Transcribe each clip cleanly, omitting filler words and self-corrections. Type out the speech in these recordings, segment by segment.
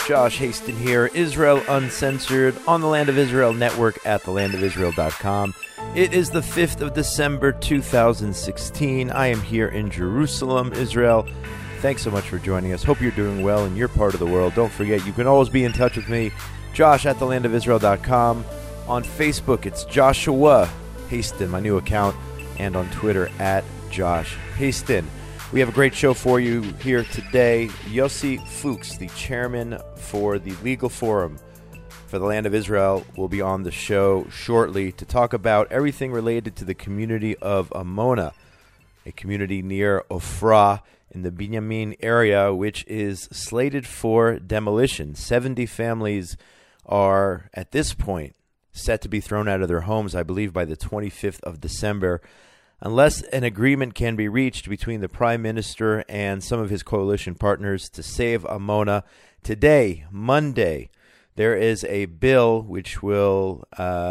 Josh Haston here, Israel Uncensored, on the Land of Israel Network at thelandofisrael.com. It is the 5th of December, 2016. I am here in Jerusalem, Israel. Thanks so much for joining us. Hope you're doing well in your part of the world. Don't forget, you can always be in touch with me, Josh at thelandofisrael.com. On Facebook, it's Joshua Haston, my new account, and on Twitter at Josh Haston. We have a great show for you here today. Yossi Fuchs, the chairman for the Legal Forum for the Land of Israel, will be on the show shortly to talk about everything related to the community of Amona, a community near Ofra in the Binyamin area, which is slated for demolition. 70 families are, at this point, set to be thrown out of their homes, I believe, by the 25th of December. Unless an agreement can be reached between the Prime Minister and some of his coalition partners to save Amona. Today, Monday, there is a bill which will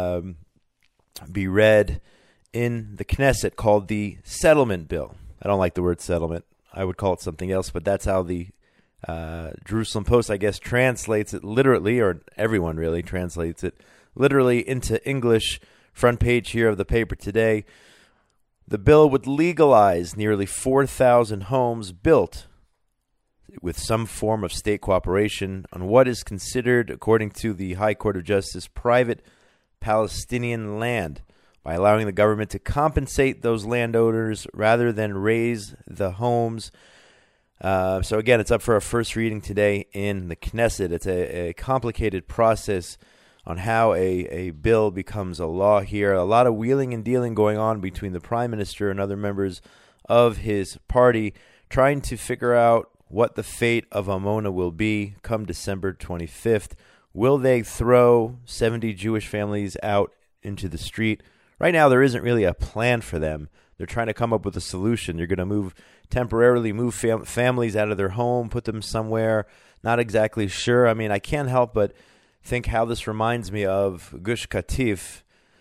be read in the Knesset called the Settlement Bill. I don't like the word settlement. I would call it something else, but that's how the Jerusalem Post, I guess, translates it literally, or everyone really translates it literally into English. Front page here of the paper today. The bill would legalize nearly 4,000 homes built with some form of state cooperation on what is considered, according to the High Court of Justice, private Palestinian land, by allowing the government to compensate those landowners rather than raise the homes. So again, it's up for a first reading today in the Knesset. It's a complicated process on how a bill becomes a law here. A lot of wheeling and dealing going on between the Prime Minister and other members of his party, trying to figure out what the fate of Amona will be come December 25th. Will they throw 70 Jewish families out into the street? Right now, there isn't really a plan for them. They're trying to come up with a solution. They're going to temporarily move families out of their home, put them somewhere. Not exactly sure. I mean, I can't help but think how this reminds me of Gush Katif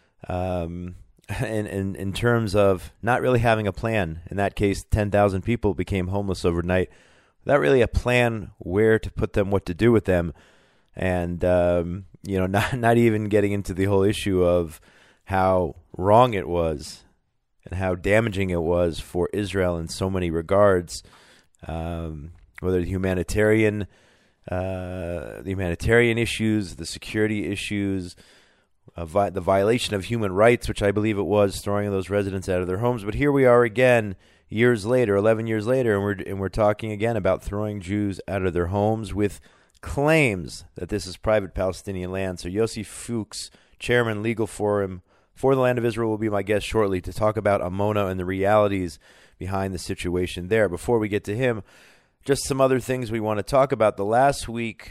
in terms of not really having a plan. In that case, 10,000 people became homeless overnight without really a plan where to put them, what to do with them, and not even getting into the whole issue of how wrong it was and how damaging it was for Israel in so many regards, whether the humanitarian issues, the security issues, the violation of human rights, which I believe it was, throwing those residents out of their homes. But here we are again, years later, 11 years later, and we're talking again about throwing Jews out of their homes with claims that this is private Palestinian land. So Yossi Fuchs, Chairman, Legal Forum for the Land of Israel, will be my guest shortly to talk about Amona and the realities behind the situation there. Before we get to him, just some other things we want to talk about. The last week's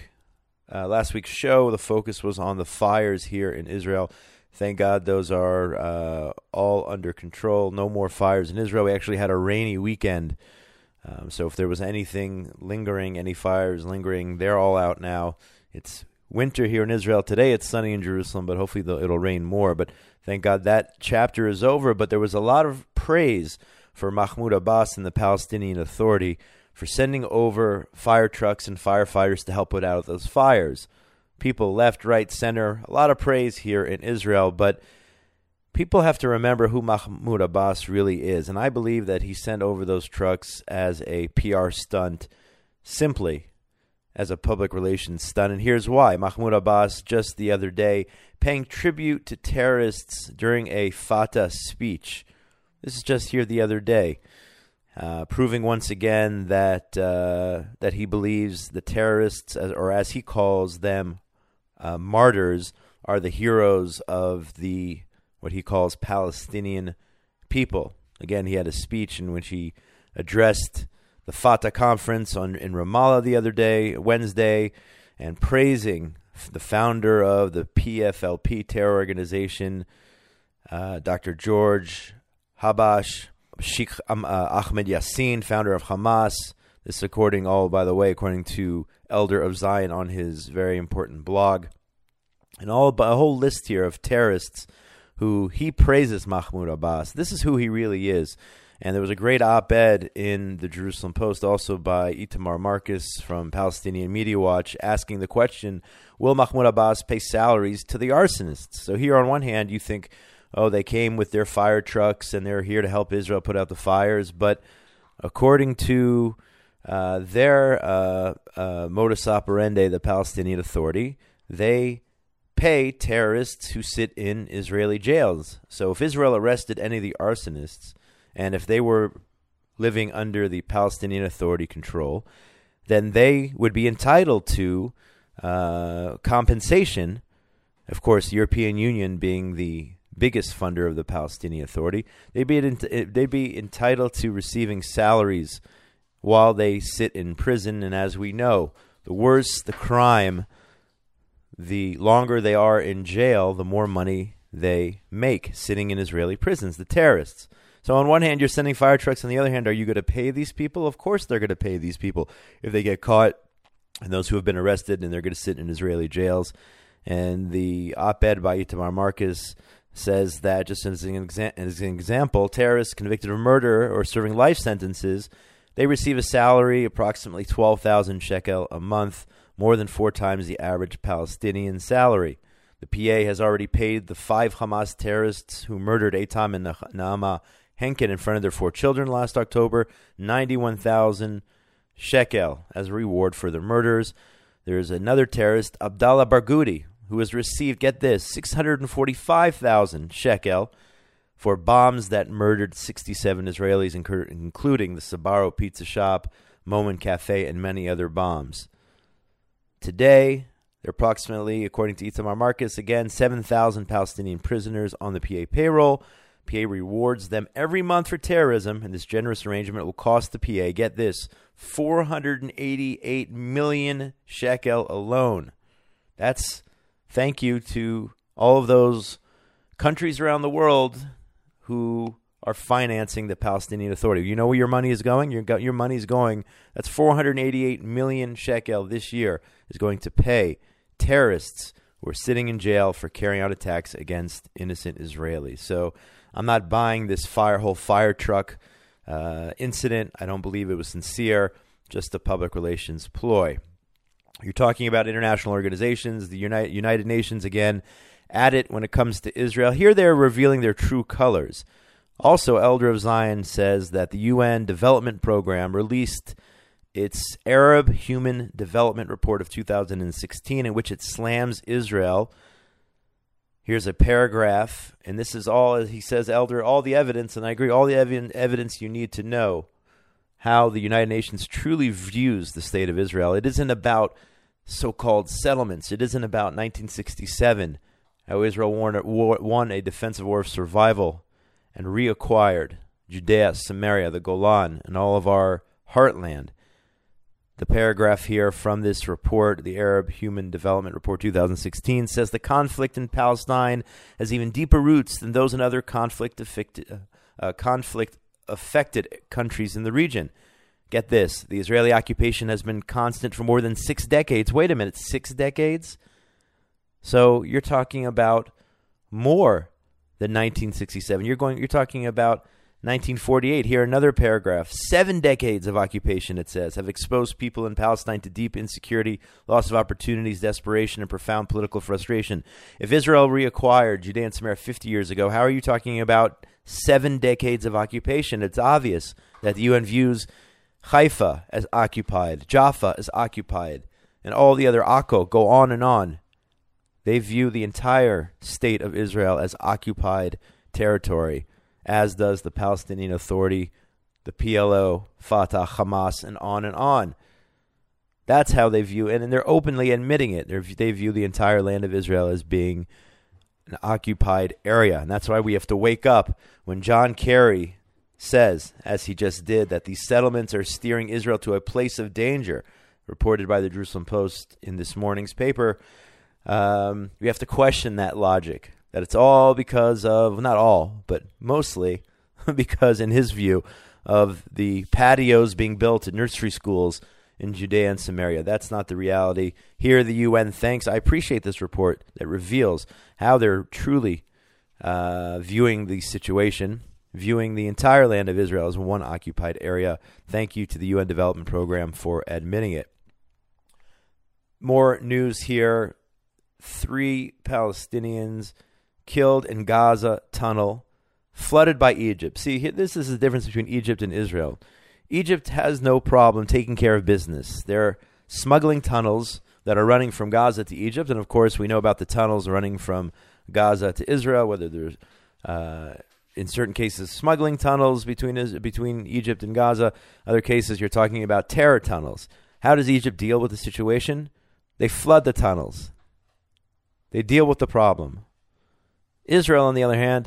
show, the focus was on the fires here in Israel. Thank God those are all under control. No more fires in Israel. We actually had a rainy weekend. So if there was anything lingering, any fires lingering, they're all out now. It's winter here in Israel. Today it's sunny in Jerusalem, but hopefully it'll rain more. But thank God that chapter is over. But there was a lot of praise for Mahmoud Abbas and the Palestinian Authority for sending over fire trucks and firefighters to help put out those fires. People left, right, center, a lot of praise here in Israel, but people have to remember who Mahmoud Abbas really is, and I believe that he sent over those trucks as a PR stunt, simply as a public relations stunt, and here's why. Mahmoud Abbas, just the other day, paying tribute to terrorists during a Fatah speech. This is just here the other day. Proving once again that he believes the terrorists, or as he calls them, martyrs, are the heroes of the what he calls Palestinian people. Again, he had a speech in which he addressed the Fatah conference in Ramallah the other day, Wednesday, and praising the founder of the PFLP terror organization, Dr. George Habash, Sheikh Ahmed Yassin, founder of Hamas. This according to Elder of Zion on his very important blog. And a whole list here of terrorists who he praises Mahmoud Abbas. This is who he really is. And there was a great op-ed in the Jerusalem Post, also by Itamar Marcus from Palestinian Media Watch, asking the question, will Mahmoud Abbas pay salaries to the arsonists? So here on one hand, you think, oh, they came with their fire trucks and they're here to help Israel put out the fires. But according to their modus operandi, the Palestinian Authority, they pay terrorists who sit in Israeli jails. So if Israel arrested any of the arsonists, and if they were living under the Palestinian Authority control, then they would be entitled to compensation. Of course, the European Union being the biggest funder of the Palestinian Authority, they'd be entitled to receiving salaries while they sit in prison. And as we know, the worse the crime, the longer they are in jail, the more money they make sitting in Israeli prisons, the terrorists. So on one hand, you're sending fire trucks. On the other hand, are you going to pay these people? Of course they're going to pay these people if they get caught, and those who have been arrested, and they're going to sit in Israeli jails. And the op-ed by Itamar Marcus says that, just as an example, terrorists convicted of murder or serving life sentences, they receive a salary approximately 12,000 shekel a month, more than 4 times the average Palestinian salary. The PA has already paid the 5 Hamas terrorists who murdered Eitam and Naama Henkin in front of their 4 children last October 91,000 shekel as a reward for their murders. There's another terrorist, Abdallah Barghouti, who has received, get this, 645,000 shekel for bombs that murdered 67 Israelis, including the Sbarro Pizza Shop, Moment Cafe, and many other bombs. Today, there are approximately, according to Itamar Marcus, again, 7,000 Palestinian prisoners on the PA payroll. PA rewards them every month for terrorism, and this generous arrangement will cost the PA, get this, 488 million shekel alone. That's thank you to all of those countries around the world who are financing the Palestinian Authority. You know where your money is going? Your money is going, that's 488 million shekel this year, is going to pay terrorists who are sitting in jail for carrying out attacks against innocent Israelis. So I'm not buying this whole fire truck incident. I don't believe it was sincere, just a public relations ploy. You're talking about international organizations, the United Nations, again, at it when it comes to Israel. Here they're revealing their true colors. Also, Elder of Zion says that the UN Development Program released its Arab Human Development Report of 2016, in which it slams Israel. Here's a paragraph, and this is all, he says, Elder, all the evidence, and I agree, all the evidence you need to know how the United Nations truly views the state of Israel. It isn't about so-called settlements. It isn't about 1967, how Israel won a defensive war of survival and reacquired Judea, Samaria, the Golan, and all of our heartland. The paragraph here from this report, the Arab Human Development Report 2016, says the conflict in Palestine has even deeper roots than those in other conflict-affected countries in the region. Get this, the Israeli occupation has been constant for more than 6 decades. Wait a minute, 6 decades? So you're talking about more than 1967. You're talking about 1948. Here, another paragraph. 7 decades of occupation, it says, have exposed people in Palestine to deep insecurity, loss of opportunities, desperation, and profound political frustration. If Israel reacquired Judea and Samaria 50 years ago, how are you talking about 7 decades of occupation? It's obvious that the UN views Haifa as occupied, Jaffa as occupied, and all the other Akko, go on and on. They view the entire state of Israel as occupied territory, as does the Palestinian Authority, the PLO, Fatah, Hamas, and on and on. That's how they view it, and they're openly admitting it. They view the entire land of Israel as being an occupied area, and that's why we have to wake up when John Kerry says, as he just did, that these settlements are steering Israel to a place of danger, reported by the Jerusalem Post in this morning's paper. We have to question that logic, that it's all because of, not all, but mostly because, in his view, of the patios being built at nursery schools in Judea and Samaria. That's not the reality. Here the UN thanks. I appreciate this report that reveals how they're truly viewing the situation. viewing the entire land of Israel as one occupied area. Thank you to the UN Development Program for admitting it. More news here. 3 Palestinians killed in Gaza tunnel, flooded by Egypt. See, this is the difference between Egypt and Israel. Egypt has no problem taking care of business. There are smuggling tunnels that are running from Gaza to Egypt, and of course we know about the tunnels running from Gaza to Israel, whether there's, in certain cases, smuggling tunnels between Egypt and Gaza. Other cases, you're talking about terror tunnels. How does Egypt deal with the situation? They flood the tunnels. They deal with the problem. Israel, on the other hand,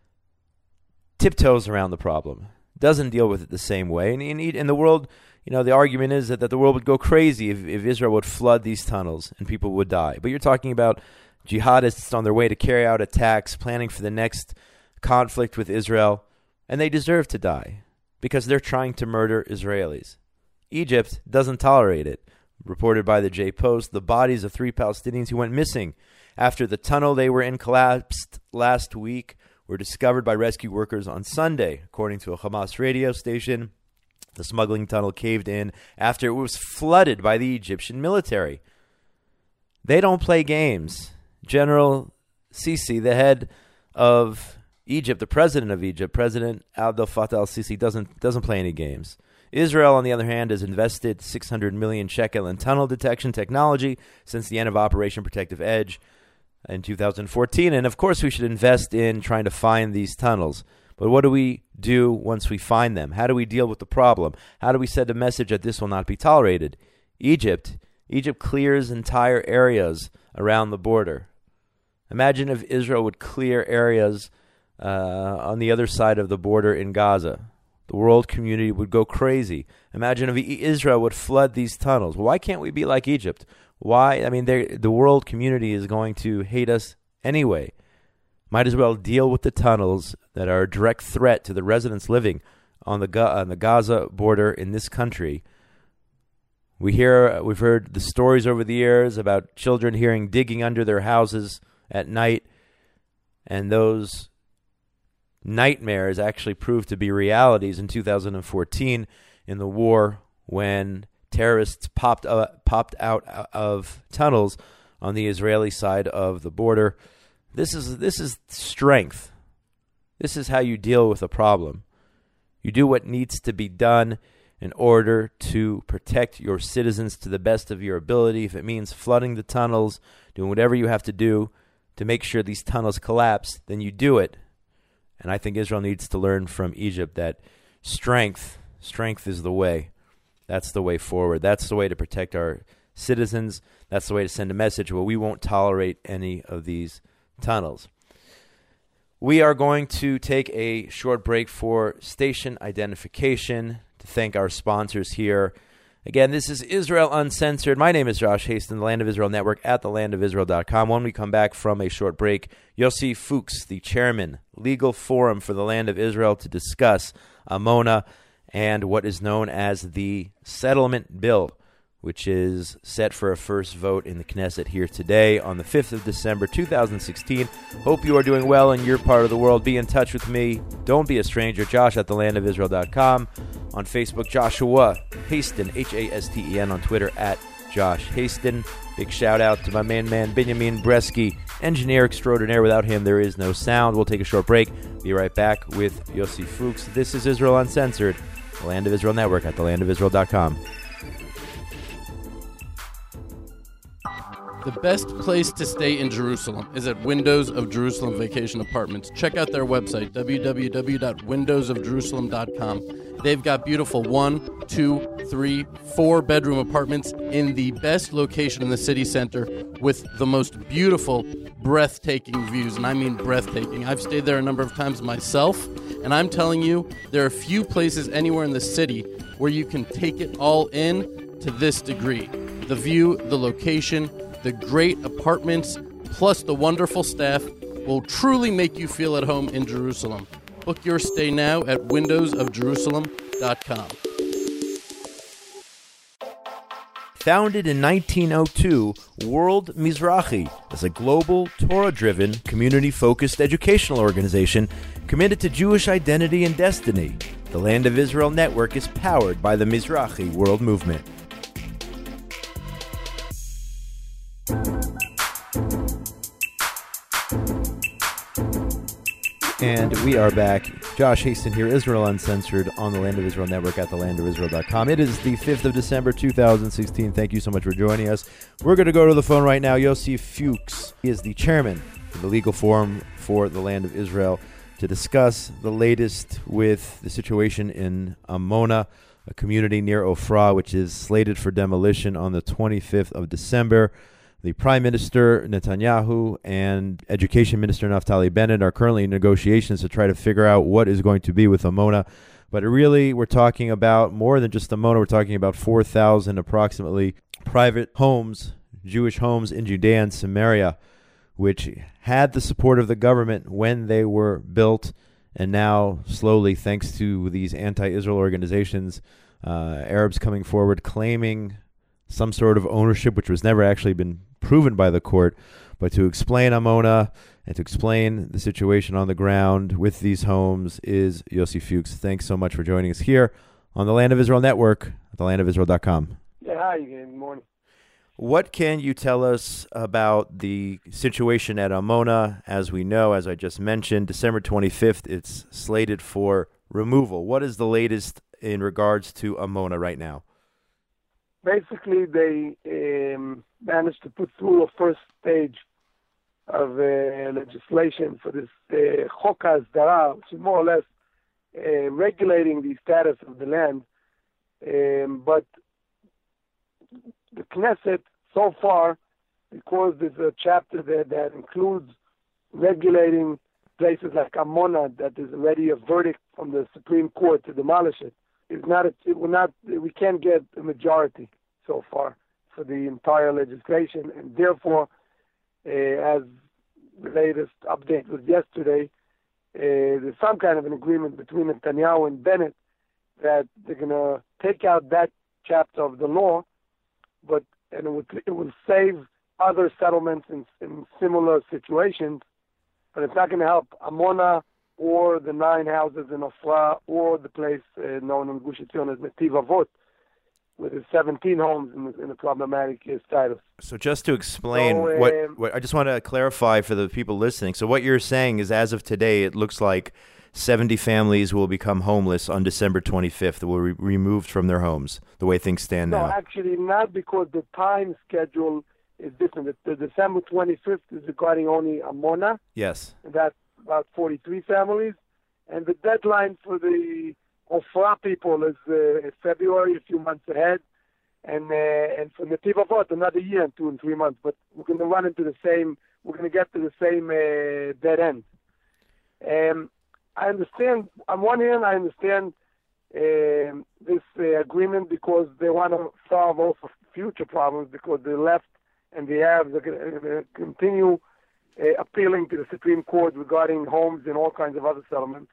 tiptoes around the problem, doesn't deal with it the same way. And in the world, the argument is that the world would go crazy if Israel would flood these tunnels and people would die. But you're talking about jihadists on their way to carry out attacks, planning for the next conflict with Israel, and they deserve to die because they're trying to murder Israelis. Egypt doesn't tolerate it. Reported by the J-Post, the bodies of 3 Palestinians who went missing after the tunnel they were in collapsed last week were discovered by rescue workers on Sunday. According to a Hamas radio station, the smuggling tunnel caved in after it was flooded by the Egyptian military. They don't play games. General Sisi, the head of Egypt, the president of Egypt, President Abdel Fattah al-Sisi, doesn't play any games. Israel, on the other hand, has invested 600 million shekel in tunnel detection technology since the end of Operation Protective Edge in 2014. And, of course, we should invest in trying to find these tunnels. But what do we do once we find them? How do we deal with the problem? How do we send a message that this will not be tolerated? Egypt clears entire areas around the border. Imagine if Israel would clear areas on the other side of the border in Gaza. The world community would go crazy. Imagine if Israel would flood these tunnels. Why can't we be like Egypt? Why? I mean, the world community is going to hate us anyway. Might as well deal with the tunnels that are a direct threat to the residents living on the Gaza border in this country. We've heard the stories over the years about children hearing digging under their houses at night, and those nightmares actually proved to be realities in 2014 in the war when terrorists popped out of tunnels on the Israeli side of the border. This is strength. This is how you deal with a problem. You do what needs to be done in order to protect your citizens to the best of your ability. If it means flooding the tunnels, doing whatever you have to do to make sure these tunnels collapse, then you do it. And I think Israel needs to learn from Egypt that strength is the way. That's the way forward. That's the way to protect our citizens. That's the way to send a message. Well, we won't tolerate any of these tunnels. We are going to take a short break for station identification to thank our sponsors here. Again, this is Israel Uncensored. My name is Josh Hasten, the Land of Israel Network at thelandofisrael.com. When we come back from a short break, Yossi Fuchs, the chairman, Legal Forum for the Land of Israel, to discuss Amona and what is known as the Settlement Bill, which is set for a first vote in the Knesset here today on the 5th of December, 2016. Hope you are doing well in your part of the world. Be in touch with me. Don't be a stranger. Josh at thelandofisrael.com. On Facebook, Joshua Hasten, Hasten. On Twitter, at Josh Hasten. Big shout out to my main man, Benjamin Bresky, engineer extraordinaire. Without him, there is no sound. We'll take a short break. Be right back with Yossi Fuchs. This is Israel Uncensored, the Land of Israel Network at thelandofisrael.com. The best place to stay in Jerusalem is at Windows of Jerusalem Vacation Apartments. Check out their website, www.windowsofjerusalem.com. They've got beautiful 1, 2, 3, 4 bedroom apartments in the best location in the city center with the most beautiful, breathtaking views. And I mean breathtaking. I've stayed there a number of times myself, and I'm telling you, there are few places anywhere in the city where you can take it all in to this degree. The view, the location, the great apartments, plus the wonderful staff will truly make you feel at home in Jerusalem. Book your stay now at windowsofjerusalem.com. Founded in 1902, World Mizrahi is a global, Torah-driven, community-focused educational organization committed to Jewish identity and destiny. The Land of Israel Network is powered by the Mizrahi World Movement. And we are back. Josh Hasten here, Israel Uncensored, on the Land of Israel Network at thelandofisrael.com. It is the 5th of December, 2016. Thank you so much for joining us. We're going to go to the phone right now. Yossi Fuchs. He is the chairman of the Legal Forum for the Land of Israel to discuss the latest with the situation in Amona, a community near Ofra, which is slated for demolition on the 25th of December. The Prime Minister Netanyahu and Education Minister Naftali Bennett are currently in negotiations to try to figure out what is going to be with Amona. But really, we're talking about more than just Amona. We're talking about 4,000 approximately private homes, Jewish homes in Judea and Samaria, which had the support of the government when they were built. And now, slowly, thanks to these anti-Israel organizations, Arabs coming forward claiming some sort of ownership, which was never actually been proven by the court. But to explain Amona and to explain the situation on the ground with these homes is Yossi Fuchs. Thanks so much for joining us here on the Land of Israel Network at thelandofisrael.com. Yeah, hi, good morning. What can you tell us about the situation at Amona? As we know, as I just mentioned, December 25th, it's slated for removal. What is the latest in regards to Amona right now? Basically, they managed to put through a first stage of legislation for this Chok HaSdara, which is more or less regulating the status of the land. But the Knesset, so far, because there's a chapter there that includes regulating places like Amona, that is already a verdict from the Supreme Court to demolish it, we can't get a majority so far for the entire legislation, and therefore, as the latest update was yesterday, there's some kind of an agreement between Netanyahu and Bennett that they're going to take out that chapter of the law, and it will save other settlements in similar situations, but it's not going to help Amona or the 9 houses in Ofra or the place known in Gush Etzion as Netiv Avot, with its 17 homes in a problematic status. So just to explain, what I just want to clarify for the people listening. So what you're saying is, as of today, it looks like 70 families will become homeless on December 25th. They will be removed from their homes, the way things stand now. No, actually not, because the time schedule is different. The December 25th is regarding only Amona. Yes. And that's about 43 families. And the deadline for the Ofra people is February, a few months ahead. And for Netiv Avot, another year and 2 and 3 months. But we're going to get to the same dead end. I understand, on one hand, this agreement because they want to solve also future problems, because the left and the Arabs are going to continue appealing to the Supreme Court regarding homes and all kinds of other settlements.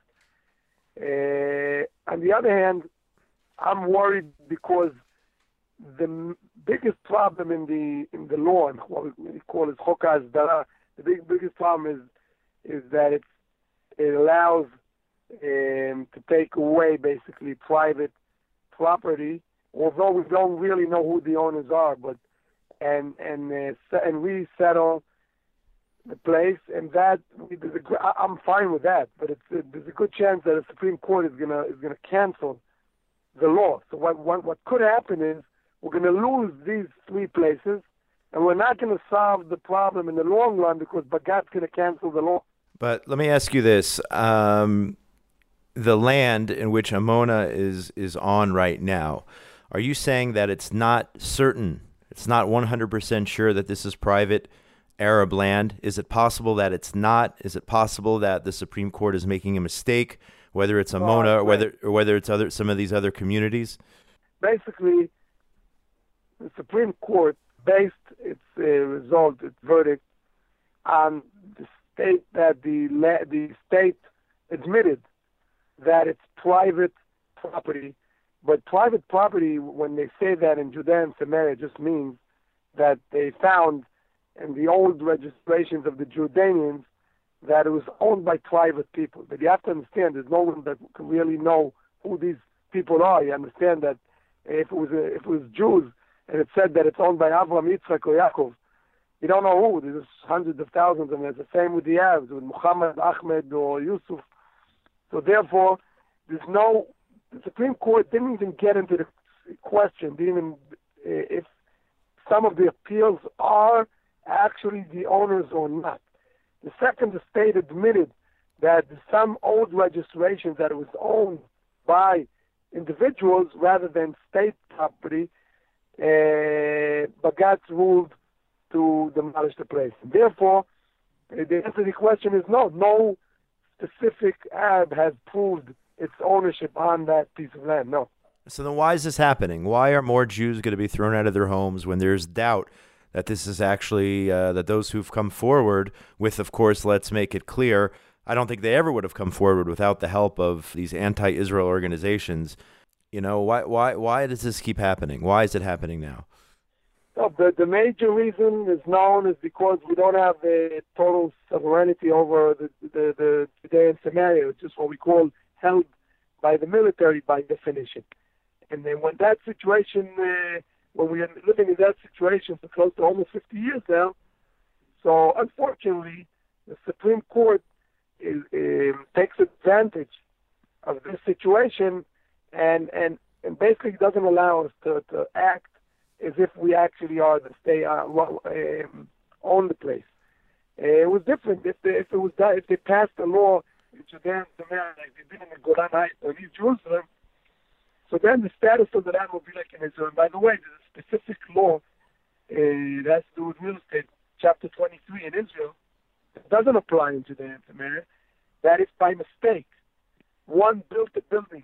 On the other hand, I'm worried because the biggest problem in the law, and what we call it Chok HaSdara, the biggest problem is that it allows to take away basically private property, although we don't really know who the owners are, and resettle the place, and that I'm fine with that. But there's a good chance that the Supreme Court is gonna cancel the law. So what could happen is we're gonna lose these 3 places, and we're not gonna solve the problem in the long run because Bagat's gonna cancel the law. But let me ask you this: the land in which Amona is on right now, are you saying that it's not certain? It's not 100% sure that this is private Arab land? Is it possible that it's not? Is it possible that the Supreme Court is making a mistake, whether it's Amona or whether it's some of these other communities? Basically, the Supreme Court based its verdict, on the state that the state admitted that it's private property. But private property, when they say that in Judea and Samaria, just means that they found in the old registrations of the Jordanians that it was owned by private people. But you have to understand, there's no one that can really know who these people are. You understand that if it was Jews and it said that it's owned by Avraham, Yitzchak, or Yaakov, you don't know who. There's hundreds of thousands, and it's the same with the Arabs, with Muhammad, Ahmed, or Yusuf. So therefore, the Supreme Court didn't even get into the question, if some of the appeals are actually the owners or not. The second, the state admitted that some old registrations that it was owned by individuals rather than state property, Bagatz's ruled to demolish the place. Therefore, the answer to the question is no. No specific Arab has proved its ownership on that piece of land. No. So then why is this happening? Why are more Jews going to be thrown out of their homes when there's doubt that this is actually, that those who've come forward with, of course, let's make it clear, I don't think they ever would have come forward without the help of these anti-Israel organizations. You know, why does this keep happening? Why is it happening now? No, the major reason is known is because we don't have a total sovereignty over the Judea and Samaria, which is what we call held by the military by definition. And then when that situation, when we are living in that situation for close to almost 50 years now, so unfortunately, the Supreme Court takes advantage of this situation and basically doesn't allow us to act as if we actually are the state, own the place. It was different if they passed a law in Judea and Samaria like they did in the Golan Heights or East Jerusalem. So then the status of the land will be like in Israel. And by the way, there's a specific law that has to do with real estate, Chapter 23 in Israel. It doesn't apply in Judea and Samaria. That if by mistake one built a building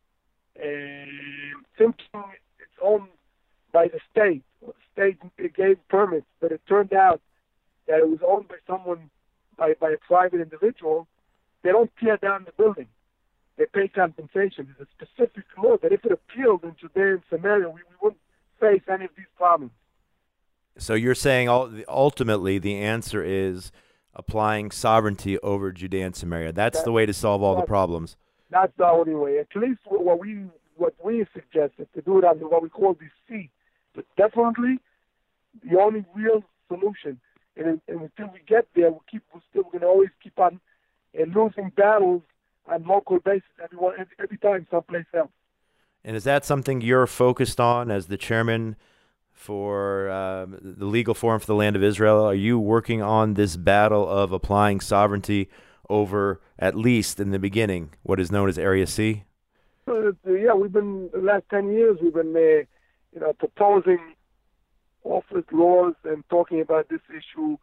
thinking it's owned by the state, or the state gave permits, but it turned out that it was owned by someone, by a private individual, they don't tear down the building. They pay compensation. There's a specific law that if it appealed in Judea and Samaria, we wouldn't face any of these problems. So you're saying ultimately the answer is applying sovereignty over Judea and Samaria. That's the way to solve all the problems. That's the only way. At least what we suggested, to do it under what we call the C. But definitely the only real solution. And until we get there, we're still going to always keep on losing battles on local basis every time someplace else. And is that something you're focused on as the chairman for the Legal Forum for the Land of Israel? Are you working on this battle of applying sovereignty over, at least in the beginning, what is known as Area C? Yeah, we've been, the last 10 years, we've been proposing offered laws and talking about this issue,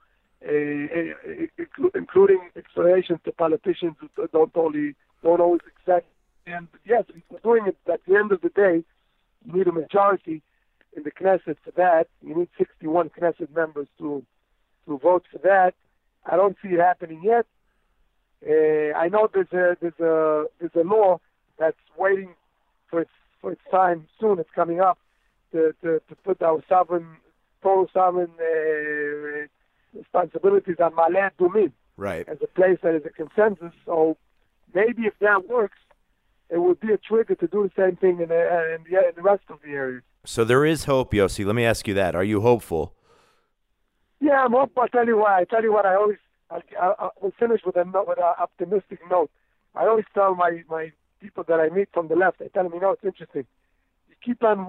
including explanations to politicians who don't always exactly. And yes, we're doing it. At the end of the day, you need a majority in the Knesset for that. You need 61 Knesset members to vote for that. I don't see it happening yet. I know there's a law that's waiting for its time soon. It's coming up to put our total sovereign responsibilities on Ma'ale Adumim, right, as a place that is a consensus. So maybe if that works, it would be a trigger to do the same thing in the rest of the areas. So there is hope, Yossi. Let me ask you that. Are you hopeful? Yeah, I'm hopeful. I'll tell you what. I will finish with an optimistic note. I always tell my people that I meet from the left, I tell them, it's interesting. You keep on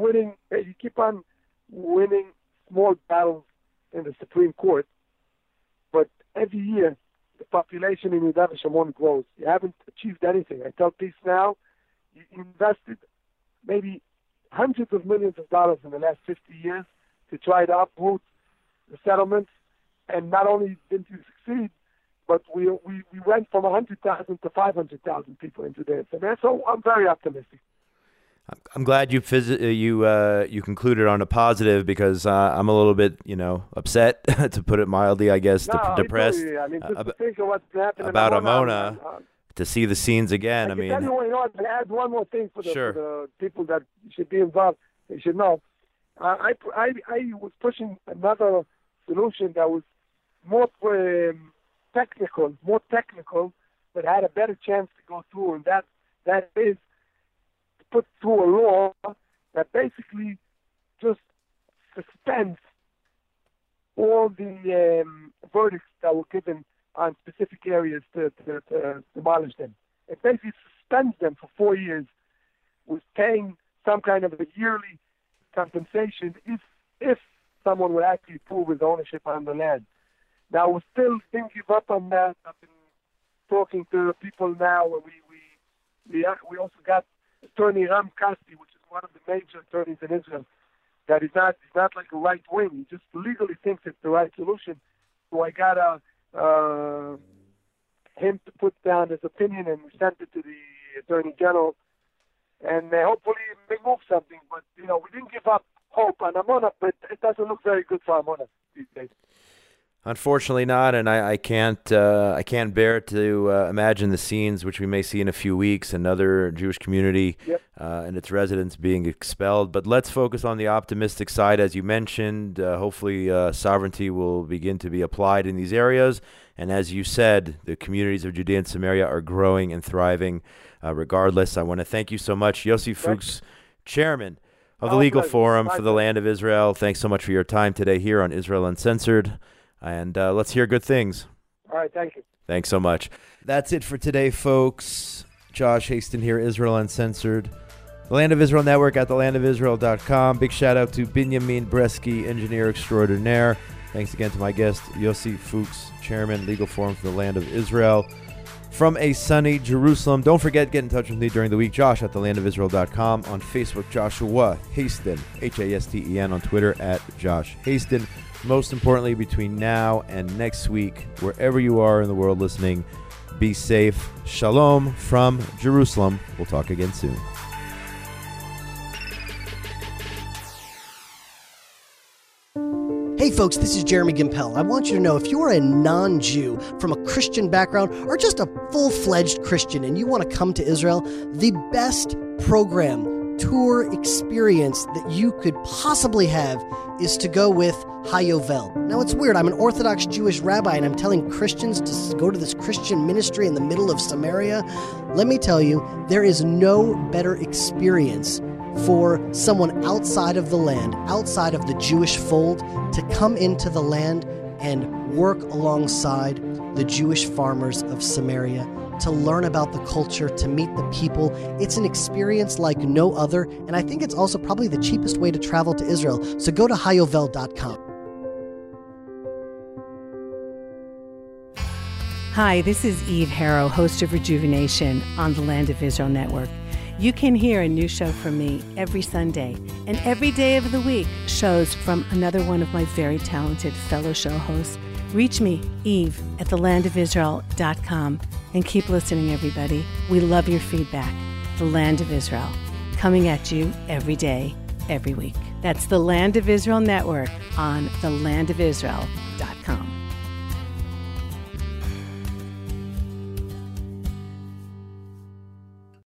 winning small battles in the Supreme Court, but every year the population in Yehuda Shomron grows. You haven't achieved anything. I tell Peace Now, you invested maybe hundreds of millions of dollars in the last 50 years to try to uproot the settlements, and not only didn't you succeed, but we went from 100,000 to 500,000 people into this. And so I'm very optimistic. I'm glad you concluded on a positive, because I'm a little bit upset, to put it mildly, I guess, depressed. I mean, just to think of what's happening about Amona, to see the scenes again. I mean, tell you, I can add one more thing for the people that should be involved. They should know. I was pushing another solution that was more more technical, but had a better chance to go through, and that is to put through a law that basically just suspends all the verdicts that were given on specific areas to demolish them. It basically suspends them for 4 years, with paying some kind of a yearly compensation if someone would actually prove his ownership on the land. Now, we still didn't give up on that. I've been talking to people now, and we also got Attorney Ram Kasti, which is one of the major attorneys in Israel, that he's not like a right wing. He just legally thinks it's the right solution. So I got him to put down his opinion, and we sent it to the Attorney General, and hopefully it may move something. But we didn't give up hope on Amona, but it doesn't look very good for Amona these days. Unfortunately not, and I can't bear to imagine the scenes which we may see in a few weeks, another Jewish community and its residents being expelled. But let's focus on the optimistic side. As you mentioned, hopefully sovereignty will begin to be applied in these areas. And as you said, the communities of Judea and Samaria are growing and thriving regardless. I want to thank you so much, Yossi Fuchs, Chairman of the Legal Forum for the Land of Israel. Thanks so much for your time today here on Israel Uncensored. And let's hear good things. All right, thank you. Thanks so much. That's it for today, folks. Josh Hasten here, Israel Uncensored. The Land of Israel Network at thelandofisrael.com. Big shout out to Binyamin Bresky, engineer extraordinaire. Thanks again to my guest, Yossi Fuchs, Chairman, Legal Forum for the Land of Israel. From a sunny Jerusalem, don't forget, get in touch with me during the week, Josh at thelandofisrael.com. On Facebook, Joshua Hasten, Hasten. On Twitter, at Josh Hasten. Most importantly, between now and next week, wherever you are in the world listening, be safe. Shalom from Jerusalem. We'll talk again soon. Hey folks, this is Jeremy Gimpel. I want you to know, if you're a non-Jew from a Christian background or just a full-fledged Christian and you want to come to Israel, the best program, tour experience that you could possibly have is to go with Hayovel. Now it's weird, I'm an Orthodox Jewish rabbi and I'm telling Christians to go to this Christian ministry in the middle of Samaria. Let me tell you, there is no better experience for someone outside of the land, outside of the Jewish fold, to come into the land and work alongside the Jewish farmers of Samaria, to learn about the culture, to meet the people. It's an experience like no other, and I think it's also probably the cheapest way to travel to Israel. So go to hayovel.com. Hi, this is Eve Harrow, host of Rejuvenation on the Land of Israel Network. You can hear a new show from me every Sunday, and every day of the week, shows from another one of my very talented fellow show hosts. Reach me, Eve, at thelandofisrael.com, and keep listening, everybody. We love your feedback. The Land of Israel, coming at you every day, every week. That's the Land of Israel Network on thelandofisrael.com.